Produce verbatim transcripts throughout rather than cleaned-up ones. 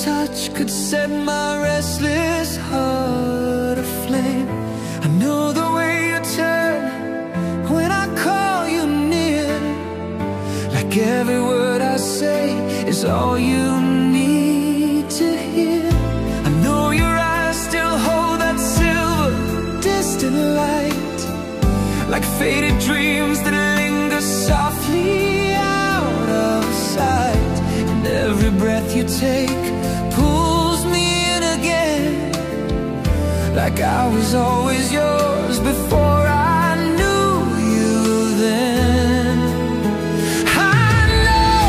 touch could set my restless heart aflame. I know the way you turn when I call you near, like every word I say is all you need to hear. I know your eyes still hold that silver, distant light, like faded dreams that linger softly out of sight. And every breath you take pulls me in again, like I was always yours before I knew you then. I know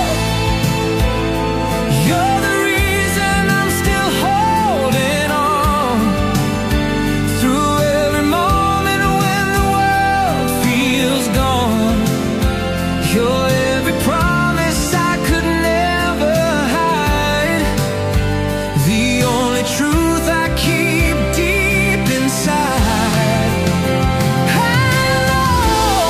you're the reason I'm still holding on through every moment when the world feels gone. You're every promise I could never hide, the only truth I keep deep inside. I know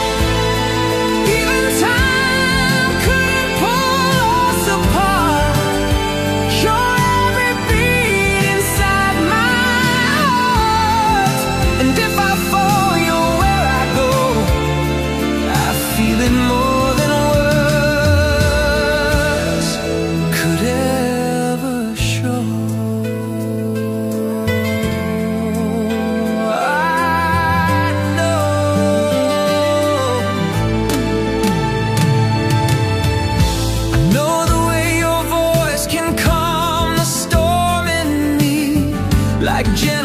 even time couldn't pull us apart. You're every beat inside my heart, and if I fall, you're where I go. I feel it more than words could ever show. I know, I know the way your voice can calm the storm in me, like gentle